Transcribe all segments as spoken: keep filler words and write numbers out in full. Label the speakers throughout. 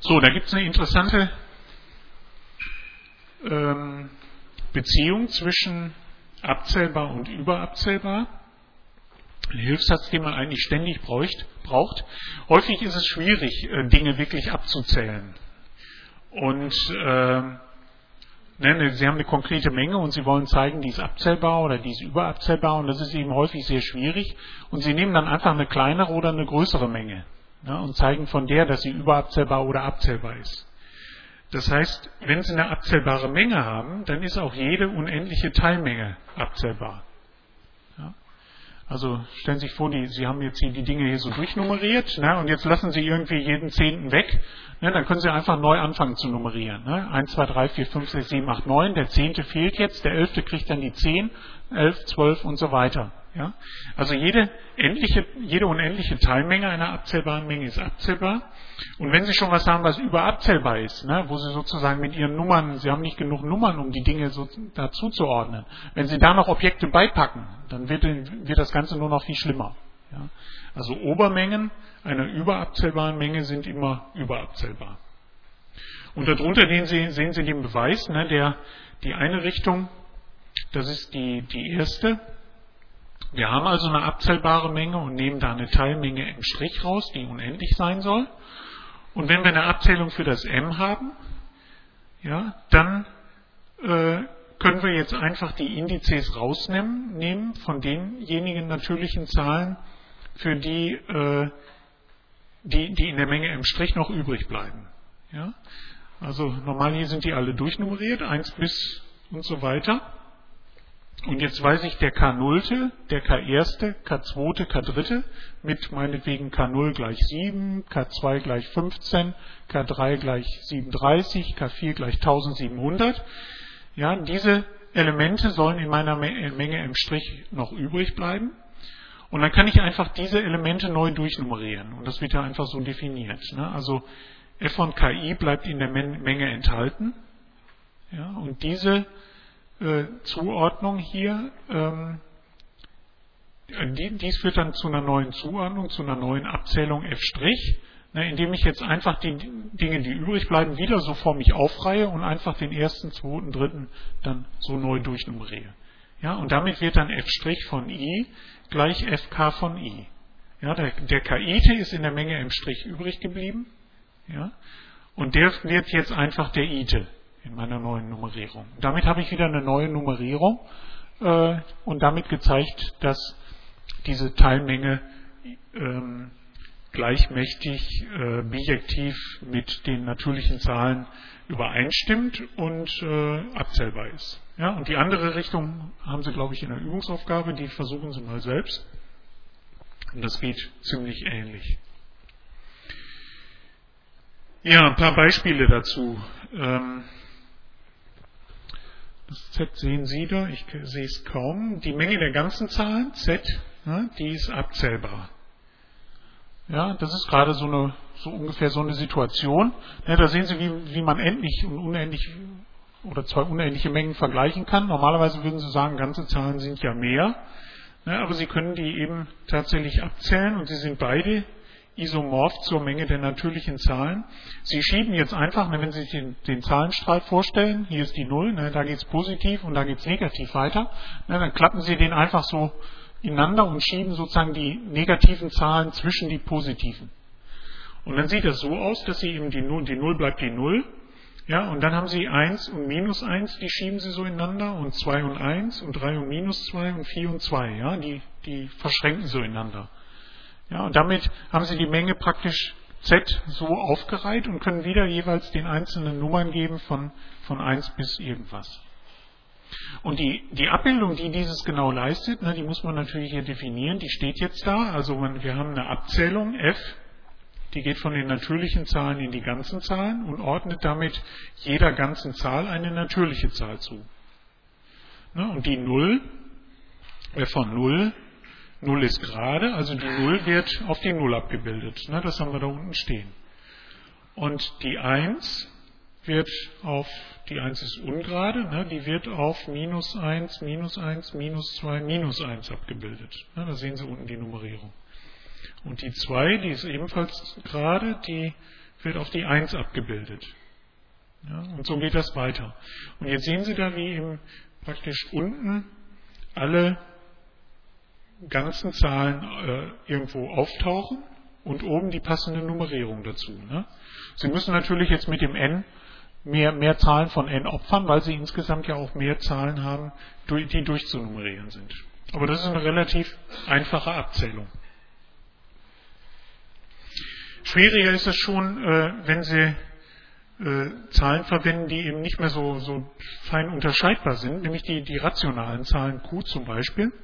Speaker 1: So, da gibt es eine interessante ähm, Beziehung zwischen abzählbar und überabzählbar. Ein Hilfssatz, den man eigentlich ständig bräucht, braucht. Häufig ist es schwierig, Dinge wirklich abzuzählen. Und äh, ne, Sie haben eine konkrete Menge und Sie wollen zeigen, die ist abzählbar oder die ist überabzählbar, und das ist eben häufig sehr schwierig. Und Sie nehmen dann einfach eine kleinere oder eine größere Menge, ne, und zeigen von der, dass sie überabzählbar oder abzählbar ist. Das heißt, wenn Sie eine abzählbare Menge haben, dann ist auch jede unendliche Teilmenge abzählbar. Ja? Also stellen Sie sich vor, die, Sie haben jetzt hier die Dinge hier so durchnummeriert, ne, und jetzt lassen Sie irgendwie jeden Zehnten weg. Ne, dann können Sie einfach neu anfangen zu nummerieren. Ne? eins, zwei, drei, vier, fünf, sechs, sieben, acht, neun. Der Zehnte fehlt jetzt, der Elfte kriegt dann die zehn, elf, zwölf und so weiter. Ja? Also jede, endliche, jede unendliche Teilmenge einer abzählbaren Menge ist abzählbar. Und wenn Sie schon was haben, was überabzählbar ist, ne, wo Sie sozusagen mit Ihren Nummern, Sie haben nicht genug Nummern, um die Dinge so dazu zu ordnen. Wenn Sie da noch Objekte beipacken, dann wird, wird das Ganze nur noch viel schlimmer. Ja? Also Obermengen einer überabzählbaren Menge sind immer überabzählbar. Und darunter sehen Sie, sehen Sie den Beweis, ne, der, die eine Richtung, das ist die, die erste. Wir haben also eine abzählbare Menge und nehmen da eine Teilmenge M' raus, die unendlich sein soll. Und wenn wir eine Abzählung für das M haben, ja, dann äh, können wir jetzt einfach die Indizes rausnehmen nehmen von denjenigen natürlichen Zahlen, für die, äh, die, die in der Menge M' noch übrig bleiben. Ja? Also normal hier sind die alle durchnummeriert, eins bis und so weiter. Und jetzt weiß ich, der K Nullte, der K Erste, K Zweite, K Dritte mit meinetwegen K Null gleich sieben, K zwei gleich fünfzehn, K drei gleich siebenunddreißig, K vier gleich eintausendsiebenhundert. Ja, diese Elemente sollen in meiner Menge M' noch übrig bleiben. Und dann kann ich einfach diese Elemente neu durchnummerieren. Und das wird ja einfach so definiert. Ne? Also f von Ki bleibt in der Menge enthalten. Ja, und diese äh, Zuordnung hier, ähm, die, dies führt dann zu einer neuen Zuordnung, zu einer neuen Abzählung f', ne, indem ich jetzt einfach die Dinge, die übrig bleiben, wieder so vor mich aufreihe und einfach den ersten, zweiten, dritten dann so neu durchnummeriere. Ja, und damit wird dann f' von i gleich fk von i. Ja, der, der Kite ist in der Menge M' übrig geblieben. Ja, und der wird jetzt einfach der ite in meiner neuen Nummerierung. Damit habe ich wieder eine neue Nummerierung äh, und damit gezeigt, dass diese Teilmenge ähm, gleichmächtig äh, bijektiv mit den natürlichen Zahlen übereinstimmt und äh, abzählbar ist. Ja, und die andere Richtung haben Sie, glaube ich, in der Übungsaufgabe, die versuchen Sie mal selbst. Und das geht ziemlich ähnlich. Ja, ein paar Beispiele dazu. Ähm, das Z sehen Sie da, ich sehe es kaum. Die Menge der ganzen Zahlen, Z, ne, die ist abzählbar. Ja, das ist gerade so eine, so ungefähr so eine Situation. Ja, da sehen Sie, wie, wie man endlich und unendlich oder zwei unendliche Mengen vergleichen kann. Normalerweise würden Sie sagen, ganze Zahlen sind ja mehr. Ja, aber Sie können die eben tatsächlich abzählen und sie sind beide isomorph zur Menge der natürlichen Zahlen. Sie schieben jetzt einfach, wenn Sie sich den, den Zahlenstrahl vorstellen, hier ist die Null, ne, da geht es positiv und da geht es negativ weiter, ne, dann klappen Sie den einfach so ineinander und schieben sozusagen die negativen Zahlen zwischen die positiven. Und dann sieht das so aus, dass Sie eben die Null, die Null bleibt die Null, ja, und dann haben Sie eins und minus eins, die schieben Sie so ineinander, und zwei und eins und drei und minus zwei und vier und zwei, ja, die, die verschränken so ineinander. Ja, und damit haben Sie die Menge praktisch Z so aufgereiht und können wieder jeweils den einzelnen Nummern geben von, von eins bis irgendwas. Und die, die Abbildung, die dieses genau leistet, ne, die muss man natürlich hier definieren, die steht jetzt da. Also wir haben eine Abzählung f, die geht von den natürlichen Zahlen in die ganzen Zahlen und ordnet damit jeder ganzen Zahl eine natürliche Zahl zu. Ne, und die Null, f von Null, Null ist gerade, also die Null wird auf die Null abgebildet. Ne, das haben wir da unten stehen. Und die eins wird auf, die eins ist ungerade, ne, die wird auf minus eins, minus eins, minus zwei, minus eins abgebildet. Ne, da sehen Sie unten die Nummerierung. Und die zwei, die ist ebenfalls gerade, die wird auf die eins abgebildet. Ja, und so geht das weiter. Und jetzt sehen Sie da, wie eben praktisch unten alle ganzen Zahlen äh, irgendwo auftauchen und oben die passende Nummerierung dazu. Ne? Sie müssen natürlich jetzt mit dem n mehr, mehr Zahlen von n opfern, weil Sie insgesamt ja auch mehr Zahlen haben, die durchzunummerieren sind. Aber das ist eine relativ einfache Abzählung. Schwieriger ist es schon, äh, wenn Sie äh, Zahlen verwenden, die eben nicht mehr so, so fein unterscheidbar sind, nämlich die, die rationalen Zahlen q zum Beispiel.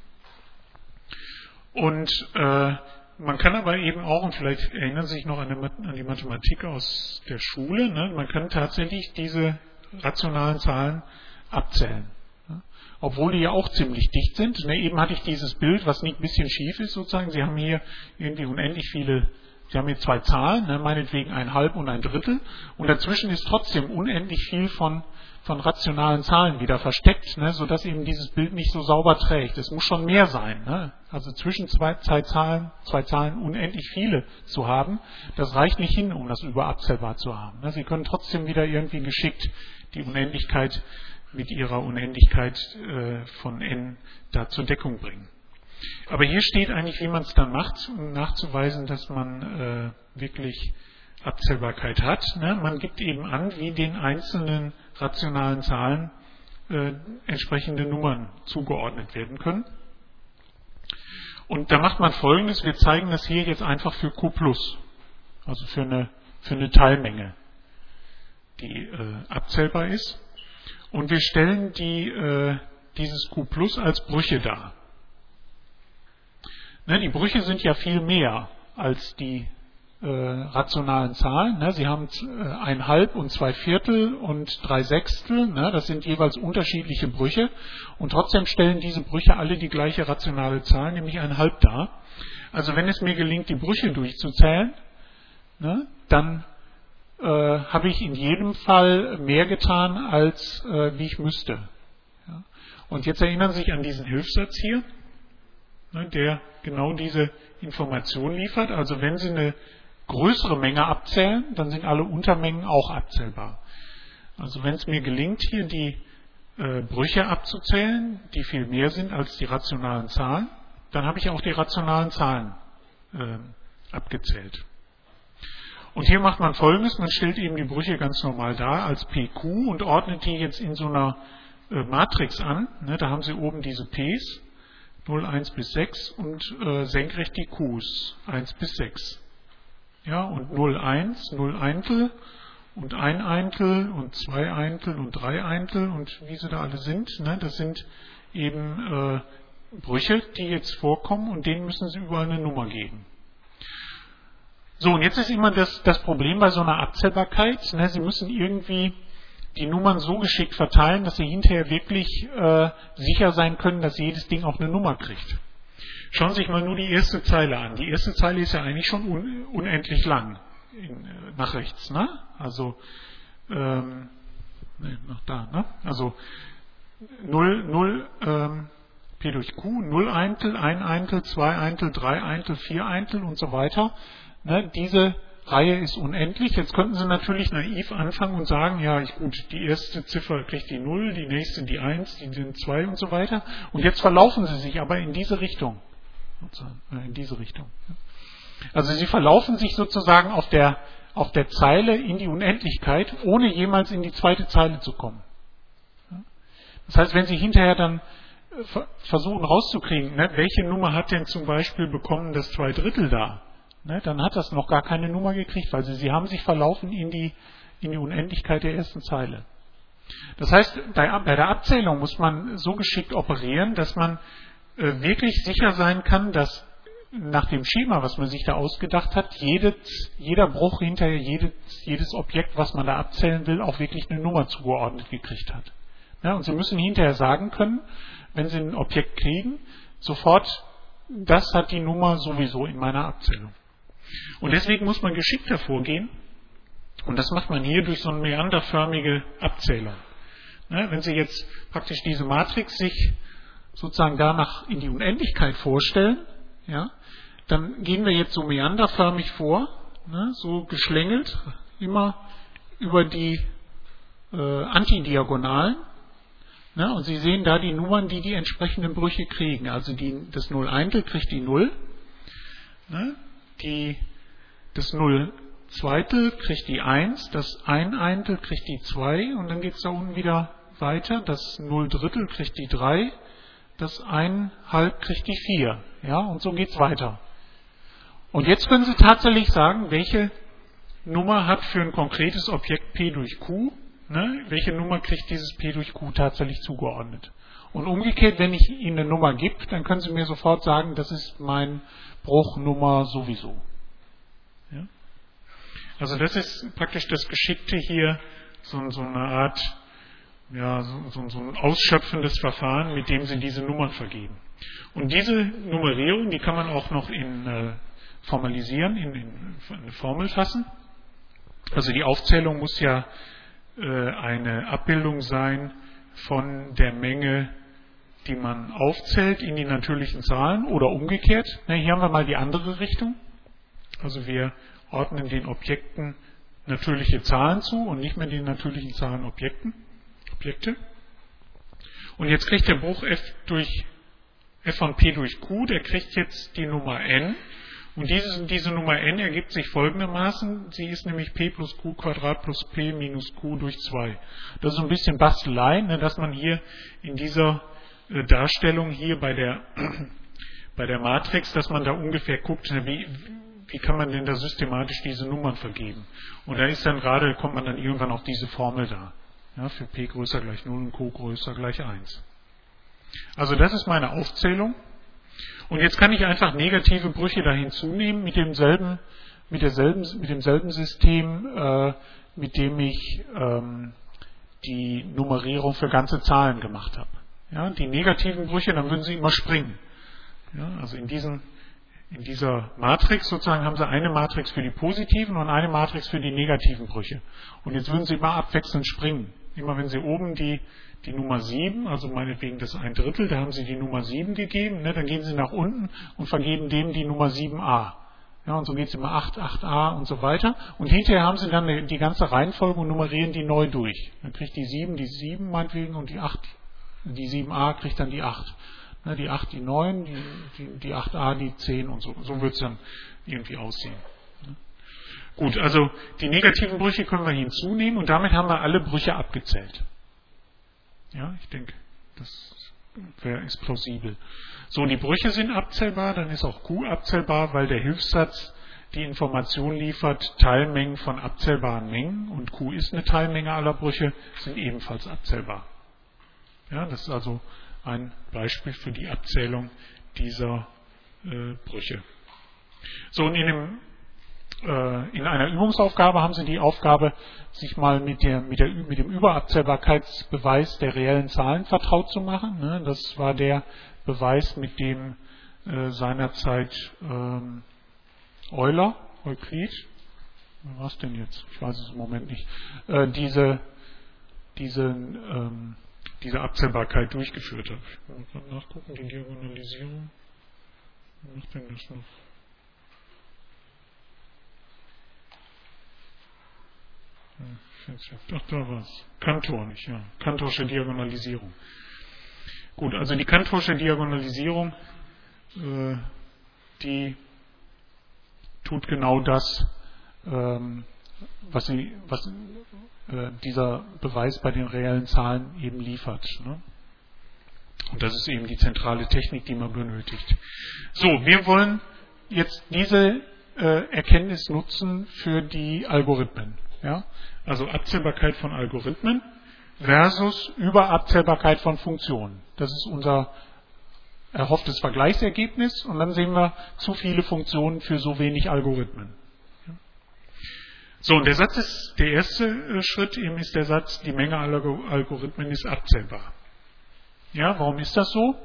Speaker 1: Und äh, man kann aber eben auch, und vielleicht erinnern Sie sich noch an, der, an die Mathematik aus der Schule, ne, man kann tatsächlich diese rationalen Zahlen abzählen. Ne, obwohl die ja auch ziemlich dicht sind. Ne, eben hatte ich dieses Bild, was nicht ein bisschen schief ist sozusagen. Sie haben hier irgendwie unendlich viele, Sie haben hier zwei Zahlen, ne, meinetwegen ein Halb und ein Drittel. Und dazwischen ist trotzdem unendlich viel von von rationalen Zahlen wieder versteckt, ne, sodass eben dieses Bild nicht so sauber trägt. Es muss schon mehr sein. Ne? Also zwischen zwei, zwei, Zahlen, zwei Zahlen unendlich viele zu haben, das reicht nicht hin, um das überabzählbar zu haben. Ne? Sie können trotzdem wieder irgendwie geschickt die Unendlichkeit mit ihrer Unendlichkeit äh, von n da zur Deckung bringen. Aber hier steht eigentlich, wie man es dann macht, um nachzuweisen, dass man äh, wirklich Abzählbarkeit hat. Ne? Man gibt eben an, wie den einzelnen rationalen Zahlen äh, entsprechende Nummern zugeordnet werden können. Und da macht man Folgendes, wir zeigen das hier jetzt einfach für Q plus, also für eine, für eine Teilmenge, die äh, abzählbar ist. Und wir stellen die, äh, dieses Q plus als Brüche dar. Ne, die Brüche sind ja viel mehr als die Äh, rationalen Zahlen. Ne? Sie haben äh, ein Halb und zwei Viertel und drei Sechstel. Ne? Das sind jeweils unterschiedliche Brüche. Und trotzdem stellen diese Brüche alle die gleiche rationale Zahl, nämlich ein Halb dar. Also wenn es mir gelingt, die Brüche durchzuzählen, ne, dann äh, habe ich in jedem Fall mehr getan, als äh, wie ich müsste. Ja? Und jetzt erinnern Sie sich an diesen Hilfssatz hier, ne, der genau diese Information liefert. Also wenn Sie eine größere Menge abzählen, dann sind alle Untermengen auch abzählbar. Also wenn es mir gelingt, hier die äh, Brüche abzuzählen, die viel mehr sind als die rationalen Zahlen, dann habe ich auch die rationalen Zahlen äh, abgezählt. Und hier macht man Folgendes, man stellt eben die Brüche ganz normal dar als P Q und ordnet die jetzt in so einer äh, Matrix an. Ne, da haben Sie oben diese Ps, null, eins bis sechs und äh, senkrecht die Qs, eins bis sechs. Ja, und null, eins, null Eintel und ein Eintel und zwei Eintel und drei Eintel und wie sie da alle sind, ne, das sind eben äh, Brüche, die jetzt vorkommen und denen müssen Sie überall eine Nummer geben. So, und jetzt ist immer das, das Problem bei so einer Abzählbarkeit, ne, Sie müssen irgendwie die Nummern so geschickt verteilen, dass Sie hinterher wirklich äh, sicher sein können, dass jedes Ding auch eine Nummer kriegt. Schauen Sie sich mal nur die erste Zeile an. Die erste Zeile ist ja eigentlich schon un, unendlich lang in, nach rechts, ne? Also ähm, ne, nach da, ne? Also null, null ähm, P durch Q, null Eintel, ein Eintel, zwei Eintel, drei Eintel, vier Eintel und so weiter. Ne? Diese Reihe ist unendlich. Jetzt könnten Sie natürlich naiv anfangen und sagen, ja, ich, gut, die erste Ziffer kriegt die null, die nächste die eins, die sind zwei und so weiter. Und jetzt verlaufen Sie sich aber in diese Richtung. In diese Richtung. Also Sie verlaufen sich sozusagen auf der, auf der Zeile in die Unendlichkeit, ohne jemals in die zweite Zeile zu kommen. Das heißt, wenn Sie hinterher dann versuchen rauszukriegen, ne, welche Nummer hat denn zum Beispiel bekommen das zwei Drittel da, ne, dann hat das noch gar keine Nummer gekriegt, weil Sie, Sie haben sich verlaufen in die, in die Unendlichkeit der ersten Zeile. Das heißt, bei, bei der Abzählung muss man so geschickt operieren, dass man wirklich sicher sein kann, dass nach dem Schema, was man sich da ausgedacht hat, jedes, jeder Bruch hinterher, jedes, jedes Objekt, was man da abzählen will, auch wirklich eine Nummer zugeordnet gekriegt hat. Ja, und Sie müssen hinterher sagen können, wenn Sie ein Objekt kriegen, sofort, das hat die Nummer sowieso in meiner Abzählung. Und deswegen muss man geschickter vorgehen, und das macht man hier durch so eine meanderförmige Abzählung. Ja, wenn Sie jetzt praktisch diese Matrix sich sozusagen danach in die Unendlichkeit vorstellen, ja, dann gehen wir jetzt so meanderförmig vor, ne, so geschlängelt, immer über die äh, Antidiagonalen. Ne, und Sie sehen da die Nummern, die die entsprechenden Brüche kriegen. Also die, das null Eintel kriegt die null, ne, die, das null Zweitel kriegt die eins, das ein Eintel kriegt die zwei und dann geht es da unten wieder weiter. Das null Drittel kriegt die drei, das ein Halb kriegt die vier. Ja, und so geht es weiter. Und jetzt können Sie tatsächlich sagen, welche Nummer hat für ein konkretes Objekt P durch Q, ne, welche Nummer kriegt dieses P durch Q tatsächlich zugeordnet. Und umgekehrt, wenn ich Ihnen eine Nummer gebe, dann können Sie mir sofort sagen, das ist mein Bruchnummer sowieso. Ja? Also das ist praktisch das Geschickte hier, so, so eine Art, ja, so, so, so ein ausschöpfendes Verfahren, mit dem Sie diese Nummern vergeben. Und diese Nummerierung, die kann man auch noch in äh, formalisieren, in, in eine Formel fassen. Also die Aufzählung muss ja äh, eine Abbildung sein von der Menge, die man aufzählt in die natürlichen Zahlen oder umgekehrt. Na, hier haben wir mal die andere Richtung. Also wir ordnen den Objekten natürliche Zahlen zu und nicht mehr den natürlichen Zahlen Objekten, Objekte. Und jetzt kriegt der Bruch f durch f von p durch q, der kriegt jetzt die Nummer n. Und diese, diese Nummer n ergibt sich folgendermaßen, sie ist nämlich p plus q Quadrat plus p minus q durch zwei. Das ist so ein bisschen Bastelei, ne, dass man hier in dieser äh, Darstellung hier bei der, bei der Matrix, dass man da ungefähr guckt, ne, wie, wie kann man denn da systematisch diese Nummern vergeben. Und da ist dann gerade, kommt man dann irgendwann auf diese Formel da, ja, für p größer gleich null und q größer gleich eins. Also das ist meine Aufzählung. Und jetzt kann ich einfach negative Brüche da hinzunehmen mit demselben, mit derselben, mit demselben System, äh, mit dem ich ähm, die Nummerierung für ganze Zahlen gemacht habe. Ja, die negativen Brüche, dann würden sie immer springen. Ja, also in, diesen, in dieser Matrix sozusagen haben Sie eine Matrix für die positiven und eine Matrix für die negativen Brüche. Und jetzt würden sie immer abwechselnd springen. Immer wenn Sie oben die die Nummer sieben, also meinetwegen das ein Drittel, da haben Sie die Nummer sieben gegeben, ne, dann gehen Sie nach unten und vergeben dem die Nummer sieben a. Ja, und so geht es immer acht, acht a und so weiter. Und hinterher haben Sie dann die ganze Reihenfolge und nummerieren die neu durch. Dann kriegt die sieben die sieben meinetwegen und die acht, die sieben a kriegt dann die acht. Ne, die acht die neun, die, die, die acht a die zehn und so. So wird es dann irgendwie aussehen. Gut, also die negativen Brüche können wir hinzunehmen und damit haben wir alle Brüche abgezählt. Ja, ich denke, das wär, ist plausibel. So, die Brüche sind abzählbar, dann ist auch Q abzählbar, weil der Hilfssatz die Information liefert, Teilmengen von abzählbaren Mengen, und Q ist eine Teilmenge aller Brüche, sind ebenfalls abzählbar. Ja, das ist also ein Beispiel für die Abzählung dieser äh, Brüche. So, und in dem In einer Übungsaufgabe haben Sie die Aufgabe, sich mal mit, der, mit, der, mit dem Überabzählbarkeitsbeweis der reellen Zahlen vertraut zu machen. Das war der Beweis, mit dem äh, seinerzeit ähm, Euler, Euklid, was denn jetzt? Ich weiß es im Moment nicht, äh, diese, diese, ähm, diese Abzählbarkeit durchgeführt hat. Ich muss mal nachgucken, die Diagonalisierung. Was macht denn das noch? Ach, da war es. Cantor nicht, ja. Cantorsche Diagonalisierung. Gut, also die Cantorsche Diagonalisierung, äh, die tut genau das, ähm, was, sie, was äh, dieser Beweis bei den reellen Zahlen eben liefert. Ne? Und das ist eben die zentrale Technik, die man benötigt. So, wir wollen jetzt diese äh, Erkenntnis nutzen für die Algorithmen. Ja? Also Abzählbarkeit von Algorithmen versus Überabzählbarkeit von Funktionen. Das ist unser erhofftes Vergleichsergebnis, und dann sehen wir zu viele Funktionen für so wenig Algorithmen. So, und der Satz ist, der erste Schritt eben ist der Satz, die Menge aller Algorithmen ist abzählbar. Ja, warum ist das so?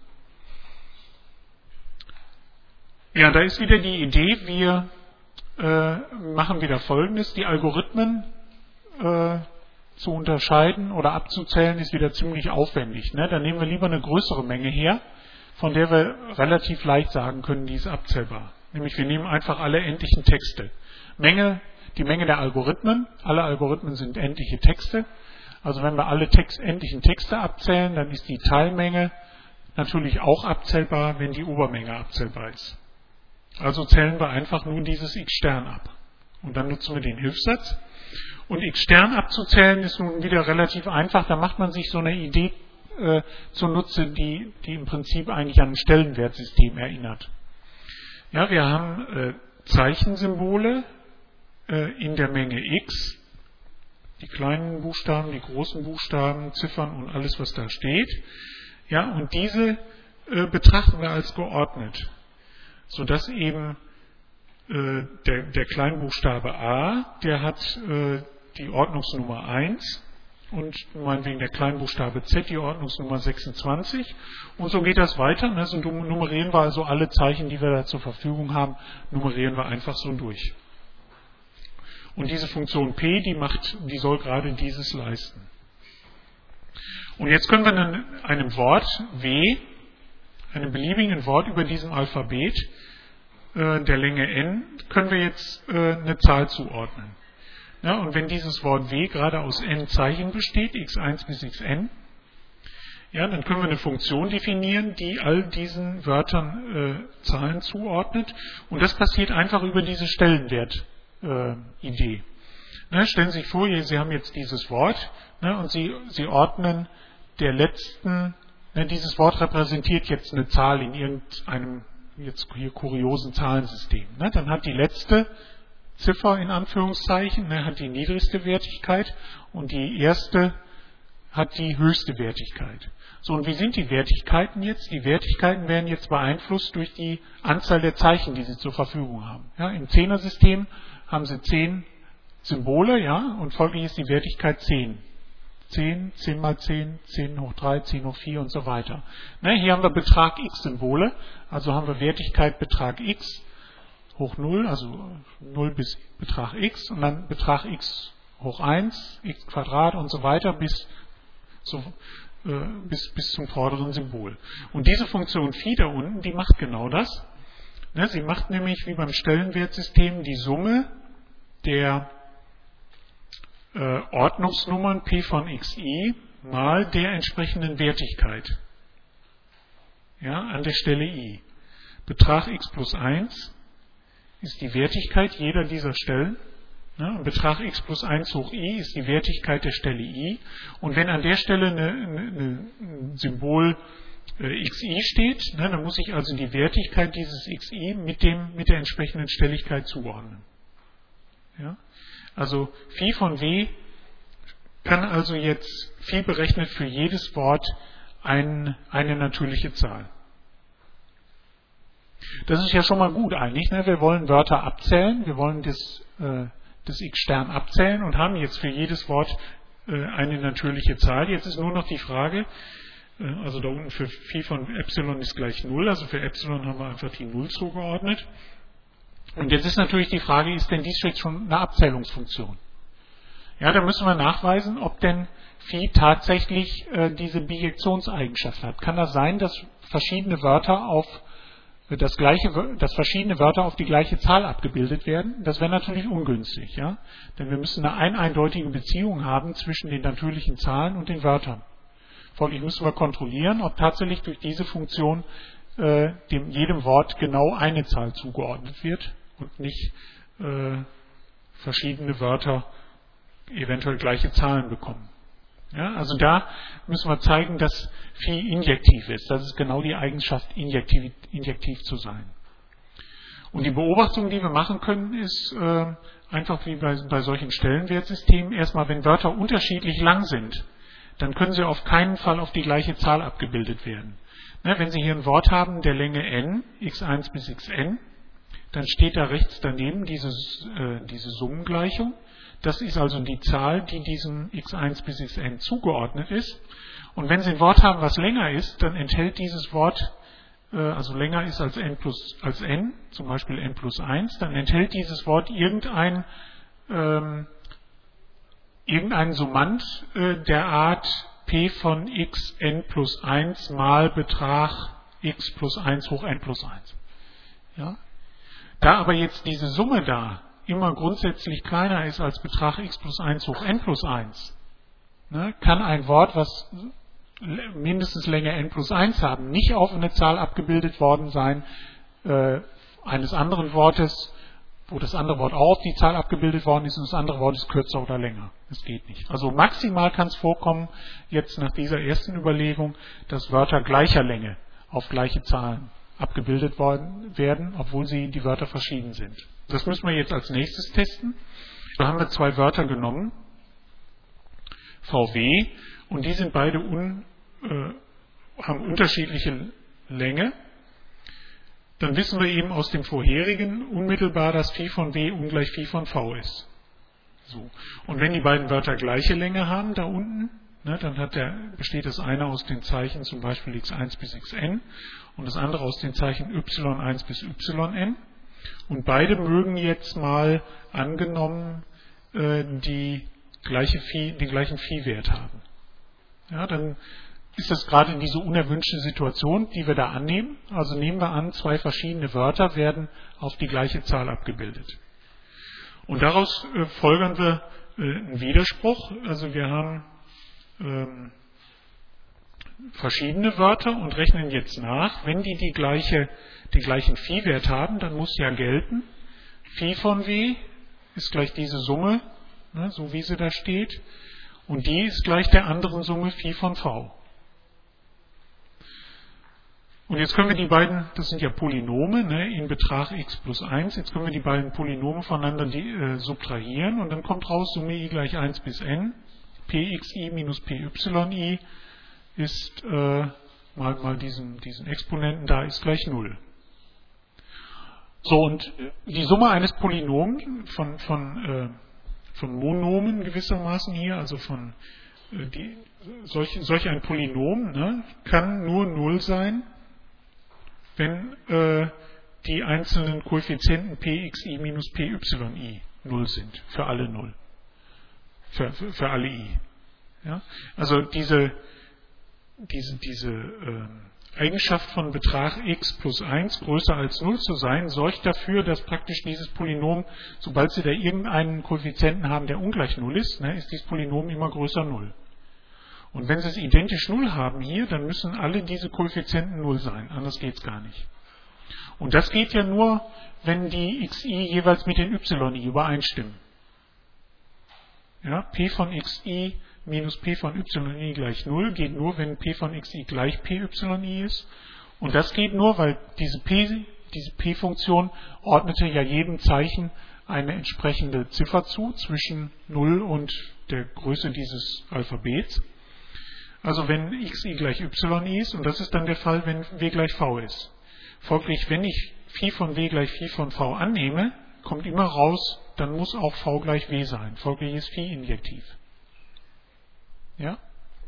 Speaker 1: Ja, da ist wieder die Idee, wir äh, machen wieder Folgendes: Die Algorithmen äh, zu unterscheiden oder abzuzählen ist wieder ziemlich aufwendig. Ne? Dann nehmen wir lieber eine größere Menge her, von der wir relativ leicht sagen können, die ist abzählbar. Nämlich wir nehmen einfach alle endlichen Texte. Menge, die Menge der Algorithmen, alle Algorithmen sind endliche Texte. Also wenn wir alle Text, endlichen Texte abzählen, dann ist die Teilmenge natürlich auch abzählbar, wenn die Obermenge abzählbar ist. Also zählen wir einfach nur dieses x-Stern ab. Und dann nutzen wir den Hilfssatz. Und x-Stern abzuzählen ist nun wieder relativ einfach. Da macht man sich so eine Idee äh, zunutze, die, die im Prinzip eigentlich an ein Stellenwertsystem erinnert. Ja, wir haben äh, Zeichensymbole äh, in der Menge x. Die kleinen Buchstaben, die großen Buchstaben, Ziffern und alles, was da steht. Ja, und diese äh, betrachten wir als geordnet, sodass eben äh, der, der Kleinbuchstabe a, der hat äh, die Ordnungsnummer eins und meinetwegen der Kleinbuchstabe z die Ordnungsnummer sechsundzwanzig. Und so geht das weiter. Ne? So nummerieren wir also alle Zeichen, die wir da zur Verfügung haben, nummerieren wir einfach so durch. Und diese Funktion p, die macht, die soll gerade dieses leisten. Und jetzt können wir dann einem Wort w, einem beliebigen Wort über diesem Alphabet äh, der Länge n, können wir jetzt äh, eine Zahl zuordnen. Ja, und wenn dieses Wort w gerade aus n Zeichen besteht, x eins bis xn, ja, dann können wir eine Funktion definieren, die all diesen Wörtern äh, Zahlen zuordnet. Und das passiert einfach über diese Stellenwert-Idee. Ne, stellen Sie sich vor, Sie haben jetzt dieses Wort, ne, und Sie, Sie ordnen der letzten, ne, dieses Wort repräsentiert jetzt eine Zahl in irgendeinem jetzt hier kuriosen Zahlensystem. Ne, dann hat die letzte Ziffer in Anführungszeichen, ne, hat die niedrigste Wertigkeit und die erste hat die höchste Wertigkeit. So, und wie sind die Wertigkeiten jetzt? Die Wertigkeiten werden jetzt beeinflusst durch die Anzahl der Zeichen, die Sie zur Verfügung haben. Ja, im Zehnersystem haben Sie zehn Symbole, ja, und folglich ist die Wertigkeit zehn. zehn, zehn mal zehn, zehn hoch drei, zehn hoch vier und so weiter. Ne, hier haben wir Betrag x Symbole, also haben wir Wertigkeit Betrag x hoch null, also null bis Betrag x und dann Betrag x hoch eins, x Quadrat und so weiter bis, zu, äh, bis, bis zum vorderen Symbol. Und diese Funktion phi da unten, die macht genau das. Ne, sie macht nämlich wie beim Stellenwertsystem die Summe der äh, Ordnungsnummern p von xi mal der entsprechenden Wertigkeit, ja, an der Stelle i. Betrag x plus eins ist die Wertigkeit jeder dieser Stellen. Ne, und Betrag x plus eins hoch i ist die Wertigkeit der Stelle i. Und wenn an der Stelle eine, eine, ein Symbol äh, xi steht, ne, dann muss ich also die Wertigkeit dieses xi mit, dem, mit der entsprechenden Stelligkeit zuordnen. Ja? Also phi von w kann also jetzt phi berechnet für jedes Wort ein, eine natürliche Zahl. Das ist ja schon mal gut eigentlich. Ne? Wir wollen Wörter abzählen, wir wollen das, äh, das x-Stern abzählen und haben jetzt für jedes Wort äh, eine natürliche Zahl. Jetzt ist nur noch die Frage, äh, also da unten für phi von Epsilon ist gleich null, also für Epsilon haben wir einfach die null zugeordnet. Und jetzt ist natürlich die Frage, ist denn dies jetzt schon eine Abzählungsfunktion? Ja, da müssen wir nachweisen, ob denn phi tatsächlich äh, diese Bijektionseigenschaft hat. Kann das sein, dass verschiedene Wörter auf das gleiche, dass verschiedene Wörter auf die gleiche Zahl abgebildet werden? Das wäre natürlich ungünstig, ja? Denn wir müssen eine ein eindeutige Beziehung haben zwischen den natürlichen Zahlen und den Wörtern. Folglich müssen wir kontrollieren, ob tatsächlich durch diese Funktion äh, dem, jedem Wort genau eine Zahl zugeordnet wird und nicht äh, verschiedene Wörter eventuell gleiche Zahlen bekommen. Ja, also da müssen wir zeigen, dass phi injektiv ist. Das ist genau die Eigenschaft, injektiv, injektiv zu sein. Und die Beobachtung, die wir machen können, ist äh, einfach wie bei, bei solchen Stellenwertsystemen. Erstmal, wenn Wörter unterschiedlich lang sind, dann können sie auf keinen Fall auf die gleiche Zahl abgebildet werden. Ne, wenn Sie hier ein Wort haben der Länge n, x eins bis xn, dann steht da rechts daneben diese, äh, diese Summengleichung. Das ist also die Zahl, die diesem x eins bis xn zugeordnet ist. Und wenn Sie ein Wort haben, was länger ist, dann enthält dieses Wort, äh, also länger ist als n plus als n, zum Beispiel n plus eins, dann enthält dieses Wort irgendein, ähm, irgendeinen Summand äh, der Art p von x n plus eins mal Betrag x plus eins hoch n plus eins. Ja? Da aber jetzt diese Summe da immer grundsätzlich kleiner ist als Betrag x plus eins hoch n plus eins, ne, kann ein Wort, was mindestens Länge n plus eins haben, nicht auf eine Zahl abgebildet worden sein, äh, eines anderen Wortes, wo das andere Wort auch auf die Zahl abgebildet worden ist und das andere Wort ist kürzer oder länger. Das geht nicht. Also maximal kann es vorkommen, jetzt nach dieser ersten Überlegung, dass Wörter gleicher Länge auf gleiche Zahlen abgebildet worden werden, obwohl sie die Wörter verschieden sind. Das müssen wir jetzt als nächstes testen. Da haben wir zwei Wörter genommen, V W, und die sind beide un, äh, haben unterschiedliche Länge. Dann wissen wir eben aus dem vorherigen unmittelbar, dass Phi von W ungleich Phi von V ist. So. Und wenn die beiden Wörter gleiche Länge haben, da unten, ne, dann hat der, besteht das eine aus den Zeichen zum Beispiel x eins bis xn und das andere aus den Zeichen y eins bis yn. Und beide mögen jetzt mal angenommen äh, die gleiche Phi, den gleichen Phi-Wert haben. Ja, dann ist das gerade diese unerwünschte Situation, die wir da annehmen. Also nehmen wir an, zwei verschiedene Wörter werden auf die gleiche Zahl abgebildet. Und daraus äh, folgern wir äh, einen Widerspruch. Also wir haben ähm, verschiedene Wörter und rechnen jetzt nach. Wenn die, die gleiche, den gleichen Phi-Wert haben, dann muss ja gelten, Phi von W ist gleich diese Summe, ne, so wie sie da steht, und die ist gleich der anderen Summe Phi von V. Und jetzt können wir die beiden, das sind ja Polynome, ne, in Betrag x plus eins, jetzt können wir die beiden Polynome voneinander die, äh, subtrahieren und dann kommt raus Summe i gleich eins bis n, pxi minus pyi ist, äh, mal, mal diesen, diesen Exponenten da, ist gleich null. So, und die Summe eines Polynoms von, von, äh, von Monomen gewissermaßen hier, also von äh, die, solch, solch ein Polynom, ne, kann nur null sein, wenn äh, die einzelnen Koeffizienten pxi minus pyi null sind, für alle null, für, für, für alle i. Ja? Also diese, diese, diese äh, Eigenschaft von Betrag x plus eins größer als null zu sein, sorgt dafür, dass praktisch dieses Polynom, sobald Sie da irgendeinen Koeffizienten haben, der ungleich null ist, ne, ist dieses Polynom immer größer null. Und wenn Sie es identisch null haben hier, dann müssen alle diese Koeffizienten null sein, anders geht es gar nicht. Und das geht ja nur, wenn die xi jeweils mit den yi übereinstimmen. Ja, p von xi minus p von yi gleich null geht nur, wenn p von xi gleich pyi ist. Und das geht nur, weil diese p, diese p-Funktion ordnete ja jedem Zeichen eine entsprechende Ziffer zu, zwischen null und der Größe dieses Alphabets. Also wenn xi gleich yi ist, und das ist dann der Fall, wenn w gleich v ist. Folglich, wenn ich Phi von w gleich Phi von v annehme, kommt immer raus, dann muss auch v gleich w sein. Folglich ist Phi injektiv. Ja?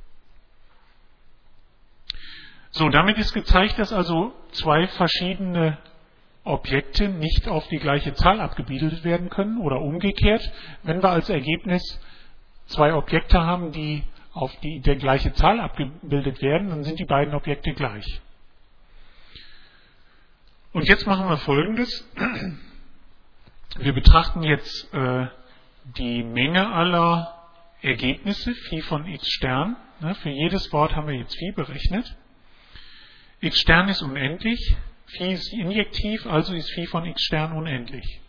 Speaker 1: So, damit ist gezeigt, dass also zwei verschiedene Objekte nicht auf die gleiche Zahl abgebildet werden können oder umgekehrt. Wenn wir als Ergebnis zwei Objekte haben, die auf die der gleiche Zahl abgebildet werden, dann sind die beiden Objekte gleich. Und jetzt machen wir Folgendes. Wir betrachten jetzt äh, die Menge aller Ergebnisse, Phi von x Stern. Ne, für jedes Wort haben wir jetzt Phi berechnet. X Stern ist unendlich, Phi ist injektiv, also ist Phi von x Stern unendlich.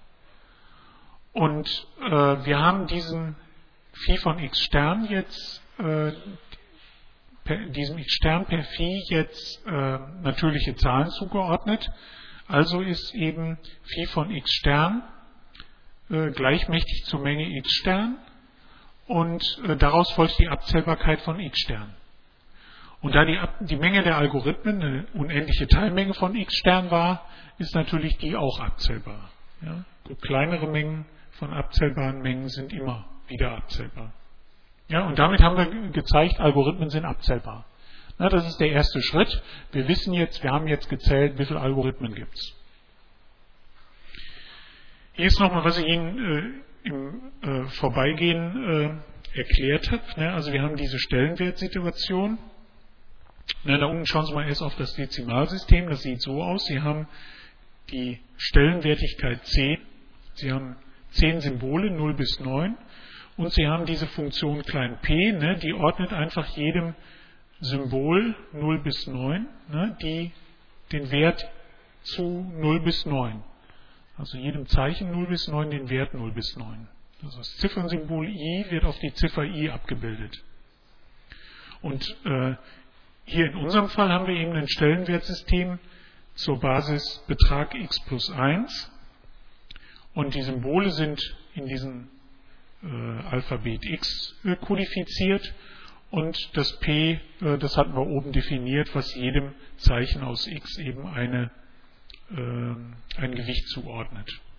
Speaker 1: Und äh, wir haben diesen Phi von x Stern jetzt, äh, per, diesem x Stern per Phi jetzt äh, natürliche Zahlen zugeordnet. Also ist eben Phi von x Stern äh, gleichmächtig zur Menge x Stern und äh, daraus folgt die Abzählbarkeit von x Stern. Und da die, die Menge der Algorithmen eine unendliche Teilmenge von x Stern war, ist natürlich die auch abzählbar. Ja? Kleinere Mengen von abzählbaren Mengen sind immer wieder abzählbar. Ja, und damit haben wir gezeigt, Algorithmen sind abzählbar. Na, das ist der erste Schritt. Wir wissen jetzt, wir haben jetzt gezählt, wie viele Algorithmen gibt es. Hier ist nochmal, was ich Ihnen äh, im äh, Vorbeigehen äh, erklärt habe. Ne? Also wir haben diese Stellenwertsituation. Ne, da unten schauen Sie mal erst auf das Dezimalsystem. Das sieht so aus. Sie haben die Stellenwertigkeit zehn. Sie haben zehn Symbole, null bis neun. Und Sie haben diese Funktion klein p, ne, die ordnet einfach jedem Symbol null bis neun, ne, die den Wert zu null bis neun. Also jedem Zeichen null bis neun den Wert null bis neun. Also das Ziffernsymbol i wird auf die Ziffer i abgebildet. Und äh, hier in unserem Fall haben wir eben ein Stellenwertsystem zur Basis Betrag x plus eins. Und die Symbole sind in diesem äh, Alphabet X äh, kodifiziert. Und das P, äh, das hatten wir oben definiert, was jedem Zeichen aus X eben eine, äh, ein Gewicht zuordnet.